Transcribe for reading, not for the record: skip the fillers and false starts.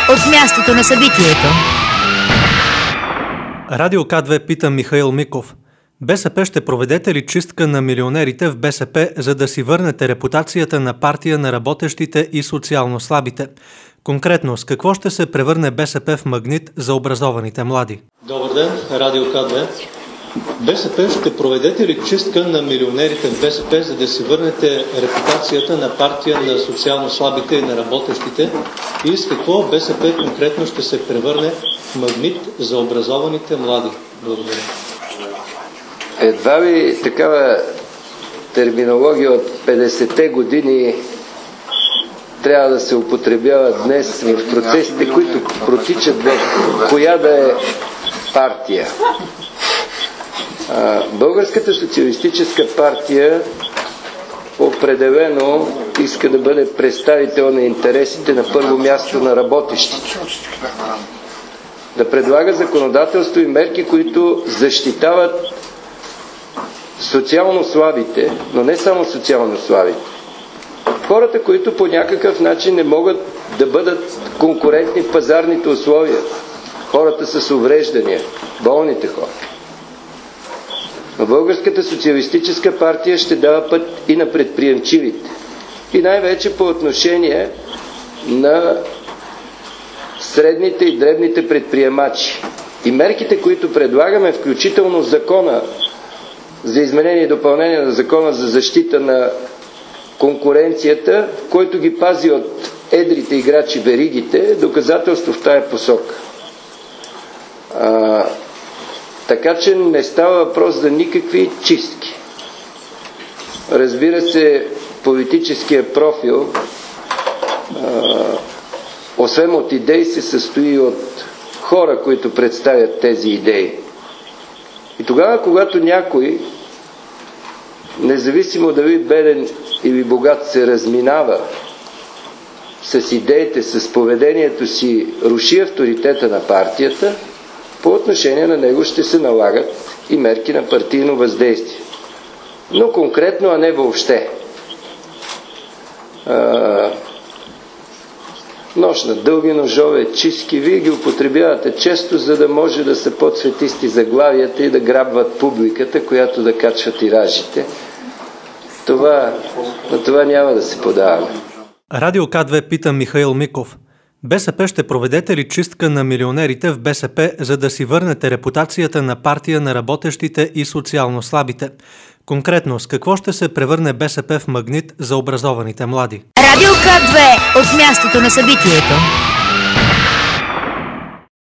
от мястото на събитието. Радио К2 пита Михаил Миков. БСП ще проведете ли чистка на милионерите в БСП, за да си върнете репутацията на партия на работещите и социално слабите? Конкретно, с какво ще се превърне БСП в магнит за образованите млади? Добър ден, Радио К2. БСП ще проведете ли чистка на милионерите в БСП, за да си върнете репутацията на партия на социално слабите и на работещите? И с какво БСП конкретно ще се превърне в магнит за образованите млади? Благодаря. Едва ли такава терминология от 50-те години трябва да се употребява днес в процесите, които протичат в коя да е партия. Българската социалистическа партия определено иска да бъде представител на интересите на първо място на работещите. Да предлага законодателство и мерки, които защитават социално слабите, но не само социално слабите. Хората, които по някакъв начин не могат да бъдат конкурентни в пазарните условия. Хората с увреждания, болните хора. Но Българската социалистическа партия ще дава път и на предприемчивите. И най-вече по отношение на средните и дребните предприемачи. И мерките, които предлагаме, включително закона за изменение и допълнение на закона за защита на конкуренцията, който ги пази от едрите играчи веригите, доказателство в тая посока. Така че не става въпрос за никакви чистки. Разбира се, политическия профил, освен от идеи, се състои от хора, които представят тези идеи. И тогава, когато някой, независимо дали беден или богат, се разминава с идеите, с поведението си, руши авторитета на партията, по отношение на него ще се налагат и мерки на партийно въздействие. Но конкретно, а не въобще. Нож на дълги ножове, чистки, вие ги употребявате често, за да може да са по-цветисти заглавията и да грабват публиката, която да качва тиражите. На това няма да се подаваме. Радио К2 пита Михаил Миков. БСП ще проведете ли чистка на милионерите в БСП, за да си върнете репутацията на партия на работещите и социално слабите? Конкретно, с какво ще се превърне БСП в магнит за образованите млади? Радио К2 от мястото на събитието.